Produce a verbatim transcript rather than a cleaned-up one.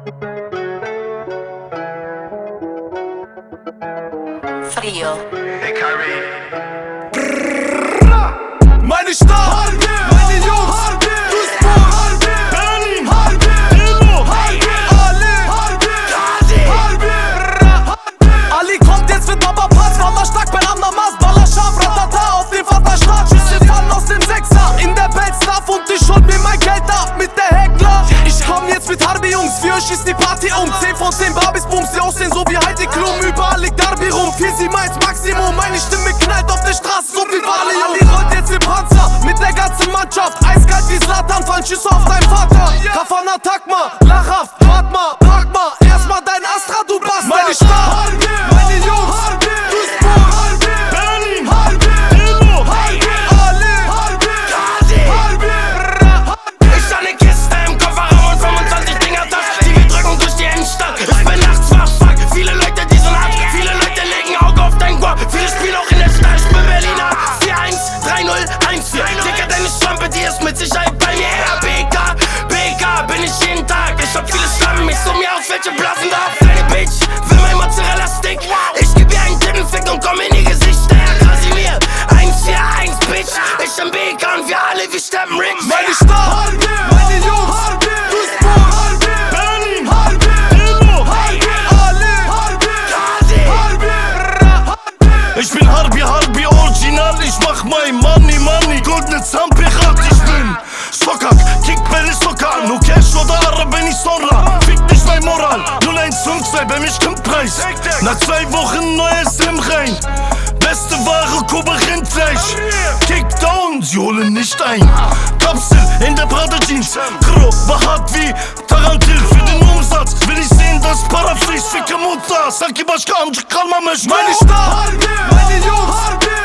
Frio. Hey Kyrie. Meine Stadt, Harbi, meine Jungs, Harbi, Duisburg, Harbi, Berlin, Harbi, Demo, Harbi, Ali, Harbi, Gazi, Harbi, Ali kommt jetzt mit Baba Platz, Wallah stark, Ben am Namaz, Baller scharf, Ratata auf dem Vaterstaat, Schüsse fallen aus dem Sechser, in der Belstaff und ich hol mir mein Geld ab mit der Heckler. Ich komm jetzt mit Harbi Jungs, für euch ist die Party um, zehn von zehn Barbis Bums, die aussehen so wie Heidi Klum, überall liegt Darby rum, vier sie meins Maximum, meine Stimme knallt auf der Straße, so wie Valium. Ali rollt jetzt im Panzer, mit der ganzen Mannschaft, eiskalt wie Zlatan, fallen Schüsse auf deinen Vater. Kafan attack mal, lachhaft, wart mal, pack mal, erstmal dein Astra, du Bastard. Meine Stadt, Harbi, meine Jungs, Harbi, Duisburg, Harbi, Berlin, Harbi, Demo, Harbi, Ali, Harbi, Gazi, Harbi, Ich hab ne Kiste im Kofferraum und fünfundzwanzig Dinger Tasch, die wir drücken durch die Innenstadt. Ich bin nachts wach, fuck, viele Leute, die sind hart, viele Leute legen Auge auf dein Guap, viele spielen auch in der Stadt, ich bin Berliner. vier eins, drei null, eins vier, Digga, deine Schlampe, die ist mit Sicherheit bei mir. R B K, B K, bin ich jeden Tag. Ich hab viele Schlampen, ich such mir aus, welche blaffen darf. Deine Bitch will mein Mozzarella-Stick. Ich geb ihr einen Tittenfick und komm in ihr Gesicht. Der Krasimir, eins vier eins, Bitch. Ich bin B K und wir alle, wir sterben Ricks. meine Stadt, Harbi, meine Jungs, Harbi, Duisburg, Harbi, Berlin, Harbi, Demo, Harbi, Ali, Harbi, Gazi, Harbi, Ich bin Harbi, Harbi, original, ich mach mein Money, Money. Goldene Zampirat, ich bin Sokak, Kickbell ist Sokak. Nur Cash oder Arabe, bin ich Sonra. Fick nicht mein Moral, null eins fünf zwei, bei mich kommt Preis. Nach zwei Wochen neues im rein. Beste Ware, Kuba Rindfleisch. Kickdown, sie holen nicht ein. Kapsel in der Prada Jeans. Kro, war hart wie Tarantil. Für den Umsatz will ich sehen, das Paraphrase. Ficke Mutter, sag ich was, kann, kann man mich. meine Stadt, Harbi, meine Jungs, Harbi,